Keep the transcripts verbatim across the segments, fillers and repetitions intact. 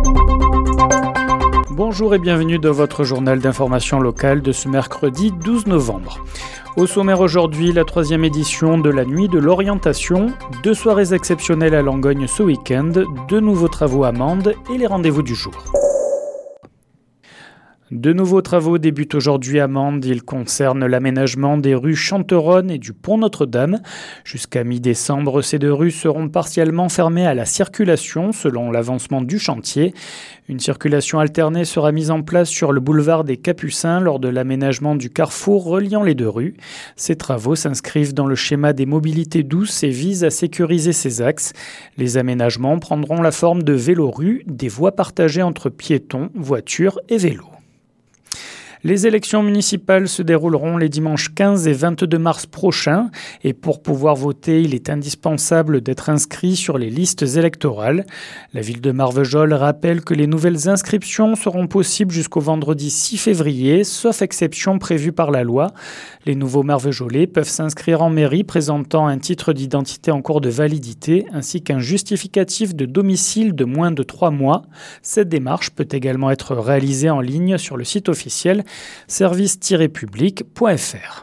Bonjour et bienvenue dans votre journal d'information locale de ce mercredi douze novembre. Au sommaire aujourd'hui, la troisième édition de la Nuit de l'Orientation, deux soirées exceptionnelles à Langogne ce week-end, deux nouveaux travaux à Mende et les rendez-vous du jour. De nouveaux travaux débutent aujourd'hui à Mende. Ils concernent l'aménagement des rues Chanteronne et du pont Notre-Dame. Jusqu'à mi-décembre, ces deux rues seront partiellement fermées à la circulation selon l'avancement du chantier. Une circulation alternée sera mise en place sur le boulevard des Capucins lors de l'aménagement du carrefour reliant les deux rues. Ces travaux s'inscrivent dans le schéma des mobilités douces et visent à sécuriser ces axes. Les aménagements prendront la forme de vélorues, des voies partagées entre piétons, voitures et vélos. Les élections municipales se dérouleront les dimanches quinze et vingt-deux mars prochains et pour pouvoir voter, il est indispensable d'être inscrit sur les listes électorales. La ville de Marvejols rappelle que les nouvelles inscriptions seront possibles jusqu'au vendredi six février, sauf exception prévue par la loi. Les nouveaux Marvejolais peuvent s'inscrire en mairie présentant un titre d'identité en cours de validité ainsi qu'un justificatif de domicile de moins de trois mois. Cette démarche peut également être réalisée en ligne sur le site officiel service tiret public point f r.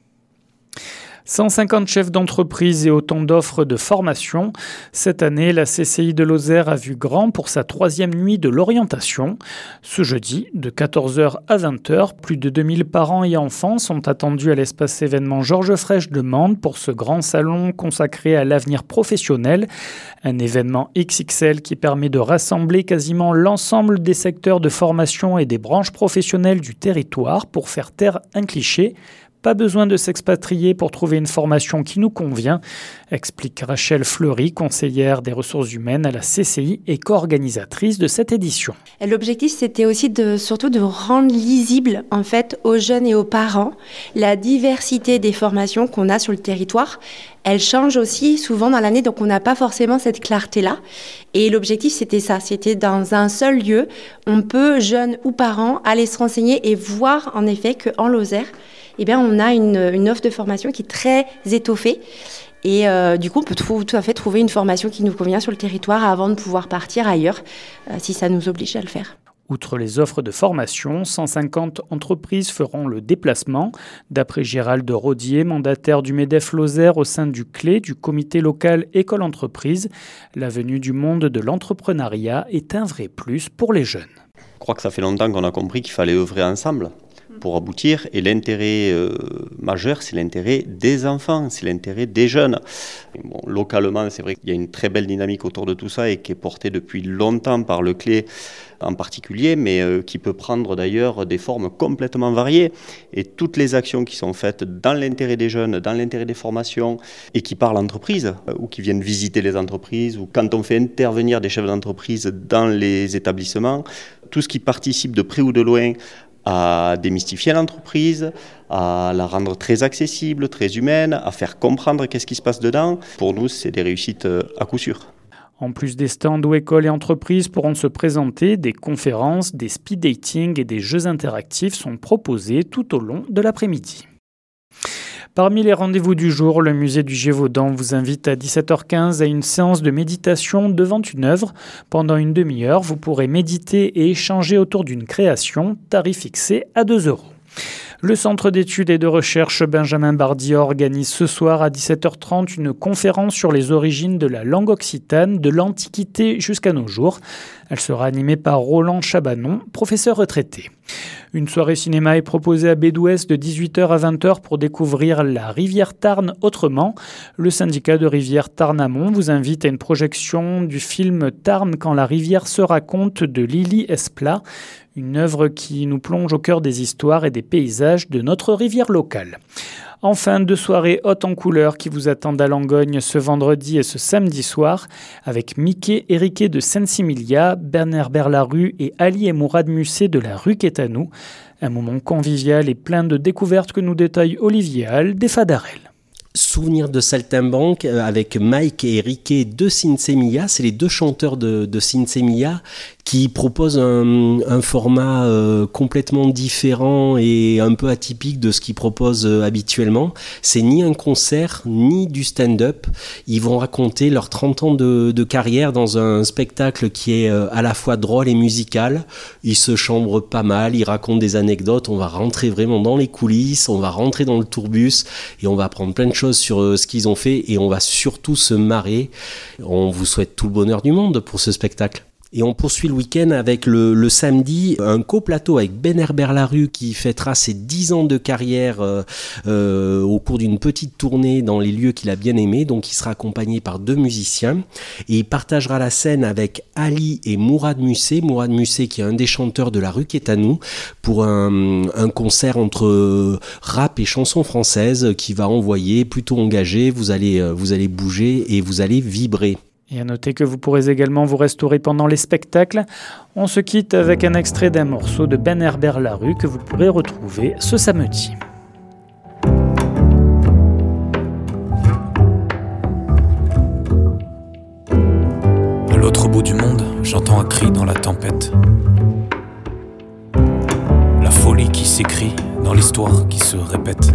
cent cinquante chefs d'entreprise et autant d'offres de formation. Cette année, la C C I de Lozère a vu grand pour sa troisième nuit de l'orientation. Ce jeudi, de quatorze heures à vingt heures, plus de deux mille parents et enfants sont attendus à l'espace événement Georges Frêche de Mende pour ce grand salon consacré à l'avenir professionnel. Un événement X X L qui permet de rassembler quasiment l'ensemble des secteurs de formation et des branches professionnelles du territoire pour faire taire un cliché. Pas besoin de s'expatrier pour trouver une formation qui nous convient, explique Rachel Fleury, conseillère des ressources humaines à la C C I et co-organisatrice de cette édition. L'objectif, c'était aussi de, surtout de rendre lisible en fait, aux jeunes et aux parents la diversité des formations qu'on a sur le territoire. Elle change aussi souvent dans l'année, donc on n'a pas forcément cette clarté-là. Et l'objectif, c'était ça, c'était dans un seul lieu, on peut, jeunes ou parents, aller se renseigner et voir en effet qu'en Lozère, eh bien, on a une, une offre de formation qui est très étoffée. Et euh, du coup, on peut tout, tout à fait trouver une formation qui nous convient sur le territoire avant de pouvoir partir ailleurs, euh, si ça nous oblige à le faire. Outre les offres de formation, cent cinquante entreprises feront le déplacement. D'après Gérald Rodier, mandataire du MEDEF Lozère au sein du C L E, du comité local École-Entreprise, la venue du monde de l'entrepreneuriat est un vrai plus pour les jeunes. Je crois que ça fait longtemps qu'on a compris qu'il fallait œuvrer ensemble pour aboutir. Et l'intérêt euh, majeur, c'est l'intérêt des enfants, c'est l'intérêt des jeunes. Bon, localement, c'est vrai qu'il y a une très belle dynamique autour de tout ça et qui est portée depuis longtemps par le C L E en particulier, mais euh, qui peut prendre d'ailleurs des formes complètement variées. Et toutes les actions qui sont faites dans l'intérêt des jeunes, dans l'intérêt des formations et qui parlent entreprises, euh, ou qui viennent visiter les entreprises, ou quand on fait intervenir des chefs d'entreprise dans les établissements, tout ce qui participe de près ou de loin à démystifier l'entreprise, à la rendre très accessible, très humaine, à faire comprendre qu'est-ce qui se passe dedans. Pour nous, c'est des réussites à coup sûr. En plus des stands où écoles et entreprises pourront se présenter, des conférences, des speed dating et des jeux interactifs sont proposés tout au long de l'après-midi. Parmi les rendez-vous du jour, le musée du Gévaudan vous invite à dix-sept heures quinze à une séance de méditation devant une œuvre. Pendant une demi-heure, vous pourrez méditer et échanger autour d'une création, tarif fixé à deux euros. Le Centre d'études et de recherche Benjamin Bardia organise ce soir à dix-sept heures trente une conférence sur les origines de la langue occitane de l'Antiquité jusqu'à nos jours. Elle sera animée par Roland Chabanon, professeur retraité. Une soirée cinéma est proposée à Bédouès de dix-huit heures à vingt heures pour découvrir la rivière Tarn autrement. Le syndicat de rivière Tarn-Amont vous invite à une projection du film Tarn quand la rivière se raconte de Lily Esplat, une œuvre qui nous plonge au cœur des histoires et des paysages de notre rivière locale. Enfin, deux soirées hautes en couleurs qui vous attendent à Langogne ce vendredi et ce samedi soir avec Mickey et Riquet de Saint-Similia, Bernard Berlarue et Ali et Mourad Musset de la rue Quétanou. Un moment convivial et plein de découvertes que nous détaille Olivier Hall des Fadarelles. Souvenir de Saltimbanque avec Mike et Riquet de Sinsemilla, c'est les deux chanteurs de, de Sinsemilla qui proposent un, un format euh, complètement différent et un peu atypique de ce qu'ils proposent euh, habituellement. C'est ni un concert, ni du stand-up. Ils vont raconter leurs trente ans de, de carrière dans un spectacle qui est euh, à la fois drôle et musical. Ils se chambrent pas mal, ils racontent des anecdotes, on va rentrer vraiment dans les coulisses, on va rentrer dans le tourbus et on va apprendre plein de choses sur euh, ce qu'ils ont fait et on va surtout se marrer. On vous souhaite tout le bonheur du monde pour ce spectacle. Et on poursuit le week-end avec le, le samedi un coplateau avec Ben Herbert Larue qui fêtera ses dix ans de carrière euh, euh, au cours d'une petite tournée dans les lieux qu'il a bien aimés. Donc il sera accompagné par deux musiciens et il partagera la scène avec Ali et Mourad Musset. Mourad Musset qui est un des chanteurs de La Rue qui est à nous pour un, un concert entre rap et chansons françaises qui va envoyer, plutôt engagé. Vous allez, vous allez bouger et vous allez vibrer. Et à noter que vous pourrez également vous restaurer pendant les spectacles. On se quitte avec un extrait d'un morceau de Ben Herbert Larue que vous pourrez retrouver ce samedi. À l'autre bout du monde, j'entends un cri dans la tempête. La folie qui s'écrit dans l'histoire qui se répète.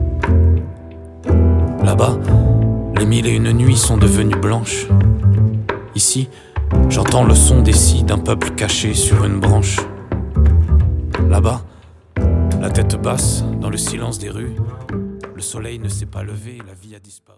Là-bas, les mille et une nuits sont devenues blanches. Ici, j'entends le son des scies d'un peuple caché sur une branche. Là-bas, la tête basse, dans le silence des rues, le soleil ne s'est pas levé et la vie a disparu.